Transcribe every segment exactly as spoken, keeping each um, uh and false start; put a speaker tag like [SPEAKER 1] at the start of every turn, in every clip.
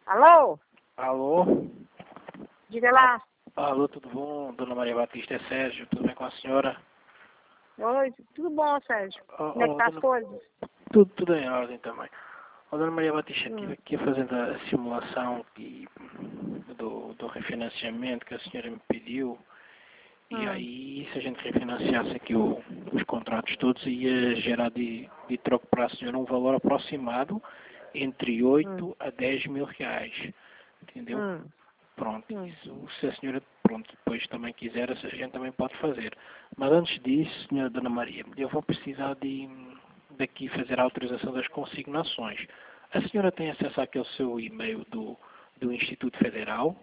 [SPEAKER 1] Alô?
[SPEAKER 2] Alô?
[SPEAKER 1] Diga lá.
[SPEAKER 2] Alô, tudo bom? Dona Maria Batista, é Sérgio, tudo bem com a senhora?
[SPEAKER 1] Oi, tudo bom, Sérgio?
[SPEAKER 2] Ó,
[SPEAKER 1] Como é que
[SPEAKER 2] ó,
[SPEAKER 1] tá as
[SPEAKER 2] dona-
[SPEAKER 1] coisas?
[SPEAKER 2] Tudo, tudo em ordem também. Ó, Dona Maria Batista,
[SPEAKER 1] Hum.
[SPEAKER 2] estive aqui fazendo a simulação que, do, do refinanciamento que a senhora me pediu. E
[SPEAKER 1] Hum.
[SPEAKER 2] aí, se a gente refinanciasse aqui o- os contratos todos, ia gerar de, de troco para a senhora um valor aproximado entre oito a dez mil reais. Entendeu?
[SPEAKER 1] Hum.
[SPEAKER 2] Pronto,
[SPEAKER 1] Hum.
[SPEAKER 2] isso, se a senhora pronto, depois também quiser, a gente também pode fazer. Mas antes disso, senhora Dona Maria, eu vou precisar de daqui fazer a autorização das consignações. A senhora tem acesso àquele seu e-mail do, do Instituto Federal?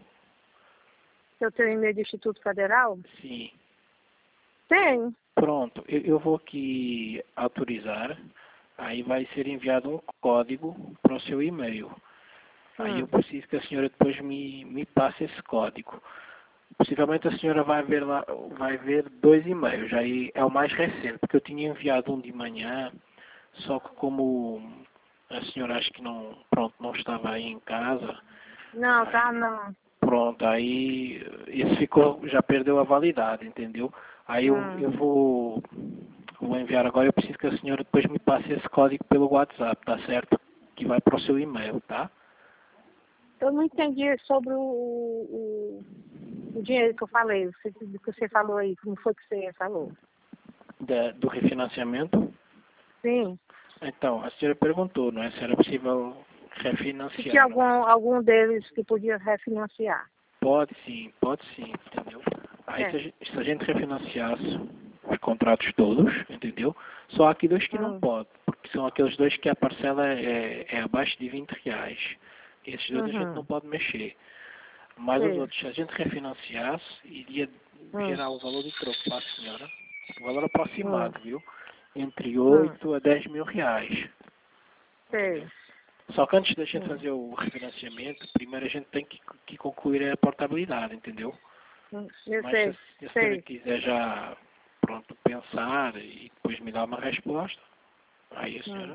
[SPEAKER 1] Eu tenho e-mail do Instituto Federal?
[SPEAKER 2] Sim.
[SPEAKER 1] Tenho.
[SPEAKER 2] Pronto, eu, eu vou aqui autorizar, aí vai ser enviado um código para o seu e-mail. Aí eu
[SPEAKER 1] Hum.
[SPEAKER 2] preciso que a senhora depois me, me passe esse código. Possivelmente a senhora vai ver lá, vai ver dois e-mails, aí é o mais recente, porque eu tinha enviado um de manhã, só que como a senhora acho que não, pronto, não estava aí em casa,
[SPEAKER 1] Não,
[SPEAKER 2] aí,
[SPEAKER 1] tá não.
[SPEAKER 2] pronto, aí esse ficou, já perdeu a validade, entendeu? Aí eu,
[SPEAKER 1] Hum.
[SPEAKER 2] eu vou, vou enviar agora, eu preciso que a senhora depois me passe esse código pelo WhatsApp, tá certo? Que vai para o seu e-mail, tá?
[SPEAKER 1] Eu não entendi sobre o, o, o dinheiro que eu falei, o que que você falou aí, como foi que você falou?
[SPEAKER 2] Da- do refinanciamento.
[SPEAKER 1] Sim.
[SPEAKER 2] Então, a senhora perguntou, não é? Se era possível
[SPEAKER 1] Se
[SPEAKER 2] refinanciar.
[SPEAKER 1] tinha
[SPEAKER 2] Não
[SPEAKER 1] algum, algum deles que podia refinanciar.
[SPEAKER 2] pode sim, pode sim, entendeu? Aí
[SPEAKER 1] É.
[SPEAKER 2] se a, gente, se a gente refinanciasse os contratos todos, entendeu? Só há aqui dois que não
[SPEAKER 1] Hum.
[SPEAKER 2] pode, porque são aqueles dois que a parcela é, é abaixo de vinte reais. Esses dois a gente não
[SPEAKER 1] Uhum.
[SPEAKER 2] pode mexer. Mas os
[SPEAKER 1] Sei.
[SPEAKER 2] outros, se a gente refinanciasse, iria
[SPEAKER 1] Hum.
[SPEAKER 2] gerar o valor de troco para a senhora. O valor
[SPEAKER 1] Hum.
[SPEAKER 2] aproximado, viu? Entre
[SPEAKER 1] Hum.
[SPEAKER 2] oito a dez mil reais.
[SPEAKER 1] Sei.
[SPEAKER 2] Só que antes da gente
[SPEAKER 1] Hum.
[SPEAKER 2] fazer o refinanciamento, primeiro a gente tem que, que concluir a portabilidade, entendeu?
[SPEAKER 1] Hum. Eu
[SPEAKER 2] Mas se,
[SPEAKER 1] sei.
[SPEAKER 2] se a senhora
[SPEAKER 1] Sei.
[SPEAKER 2] quiser já, pronto, pensar e depois me dar uma resposta, aí a
[SPEAKER 1] Hum.
[SPEAKER 2] senhora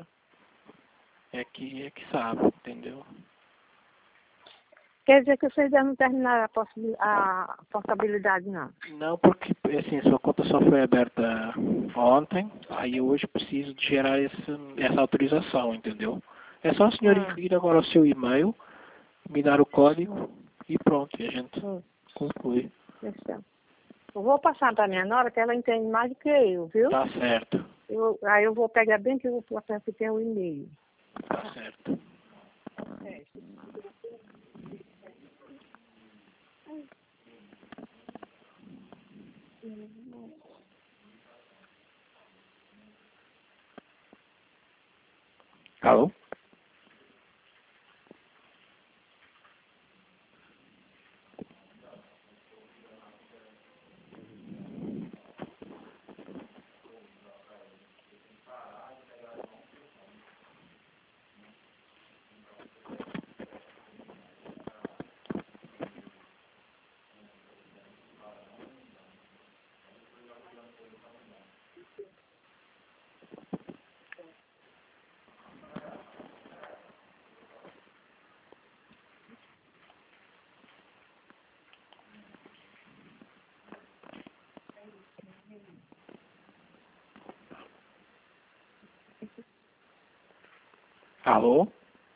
[SPEAKER 2] é que, é que sabe, entendeu?
[SPEAKER 1] Quer dizer que vocês não terminaram a, possi- a portabilidade, não?
[SPEAKER 2] Não, porque, assim, sua conta só foi aberta ontem, aí hoje preciso de gerar esse, essa autorização, entendeu? É só a senhora
[SPEAKER 1] Hum.
[SPEAKER 2] ir agora ao seu e-mail, me dar o
[SPEAKER 1] Hum.
[SPEAKER 2] código e pronto, e a gente
[SPEAKER 1] Hum.
[SPEAKER 2] conclui.
[SPEAKER 1] Então, eu vou passar para minha nora, que ela entende mais do que eu, viu?
[SPEAKER 2] Tá certo,
[SPEAKER 1] Eu, aí eu vou pegar bem que o papel que tem o e-mail.
[SPEAKER 2] tá certo.
[SPEAKER 1] É.
[SPEAKER 2] Alô? Alô?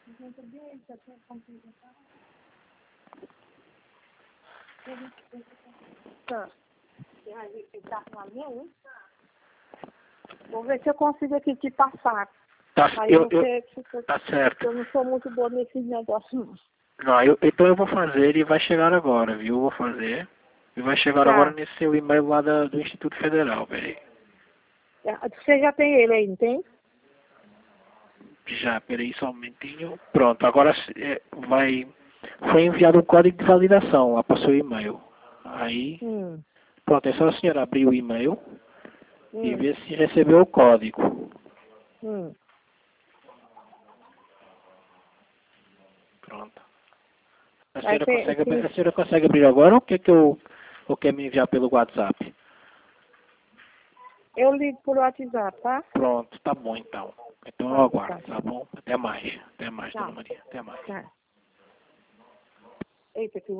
[SPEAKER 1] Tá. E aí, você tá com a minha, né? Vou ver se eu consigo aqui te passar.
[SPEAKER 2] Tá,
[SPEAKER 1] Aí
[SPEAKER 2] eu, eu,
[SPEAKER 1] você, porque
[SPEAKER 2] tá certo.
[SPEAKER 1] eu não sou muito boa nesse negócio, não.
[SPEAKER 2] Não, eu, então eu vou fazer e vai chegar agora, viu? Eu vou fazer. E vai chegar agora
[SPEAKER 1] Tá.
[SPEAKER 2] nesse seu e-mail lá da, do Instituto Federal, peraí.
[SPEAKER 1] Você já tem ele aí, não tem?
[SPEAKER 2] Já, peraí só um momentinho. Pronto, agora é, vai. Foi enviado um código de validação lá para o seu e-mail. Aí,
[SPEAKER 1] Hum.
[SPEAKER 2] pronto, é só a senhora abrir o e-mail e
[SPEAKER 1] Hum.
[SPEAKER 2] ver se recebeu o código.
[SPEAKER 1] Hum.
[SPEAKER 2] Pronto. A
[SPEAKER 1] Aí
[SPEAKER 2] senhora
[SPEAKER 1] tem,
[SPEAKER 2] consegue, abrir- a
[SPEAKER 1] se
[SPEAKER 2] senhora consegue abrir agora ou quer que eu ou quer me enviar pelo WhatsApp?
[SPEAKER 1] eu ligo por WhatsApp, tá?
[SPEAKER 2] Pronto, tá bom então. Então eu
[SPEAKER 1] Tá,
[SPEAKER 2] aguardo,
[SPEAKER 1] tá.
[SPEAKER 2] tá bom? Até mais. Até mais,
[SPEAKER 1] Tá.
[SPEAKER 2] Dona Maria. Até mais.
[SPEAKER 1] Tá. Eita, que